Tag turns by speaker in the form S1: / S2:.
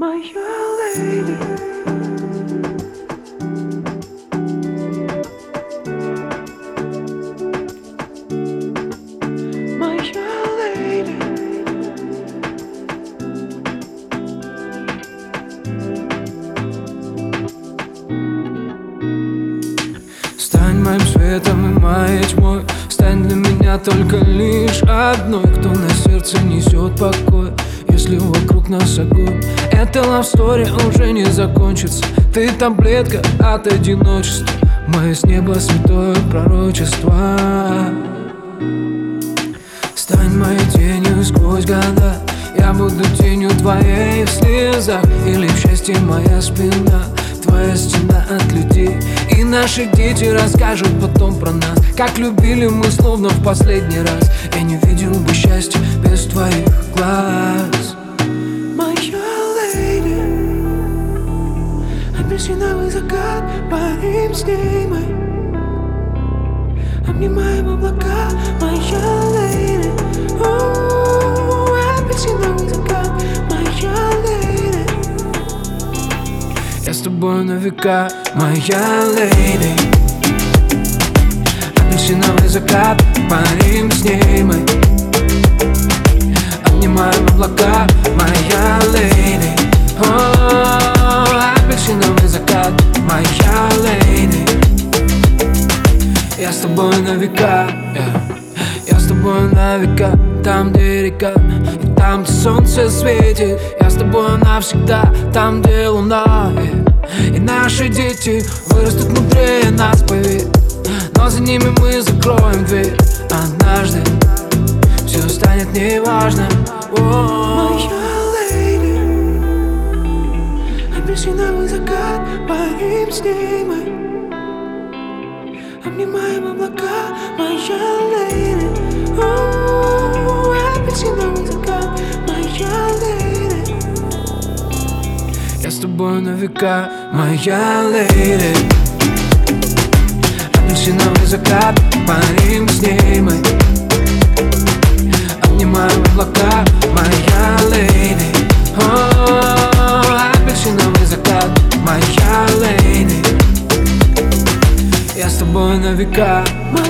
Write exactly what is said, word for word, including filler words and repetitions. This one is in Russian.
S1: Моя леди, моя леди,
S2: стань моим светом и моей тьмой. Стань для меня только лишь одной, кто на сердце несет покой, если вокруг нас огонь. Эта love story уже не закончится. Ты таблетка от одиночества, мое с неба святое пророчество. Стань моей тенью сквозь года, я буду тенью твоей в слезах, или в счастье моя спина, твоя стена от людей. И наши дети расскажут потом про нас, как любили мы словно в последний раз. Я не видел бы счастья без твоих глаз.
S1: моя леди, апельсиновый закат, парим с ней мы, обнимаем облака. Моя леди, о, апельсиновый закат, моя леди.
S2: Я с тобой на века, моя леди. Апельсиновый закат, парим с ней мы, обнимаем облака. Моя леди, о, апельсиновый закат, моя леди. Я с тобой на века, yeah. Я с тобой на века, там, где река, и там, где солнце светит. Я с тобой навсегда, там, где луна, yeah. И наши дети вырастут мудрее нас, поверь, но за ними мы закроем дверь. Однажды все станет неважно.
S1: Моя леди, апельсиновый закат, парим с ней мы, обнимаем облака. Моя леди, о, апельсиновый закат, моя леди.
S2: Я с тобой на века, моя леди. Апельсиновый закат, парим с ней мы, обнимаем облака. Моя леди, о, апельсиновый закат, моя леди. Я с тобой на века.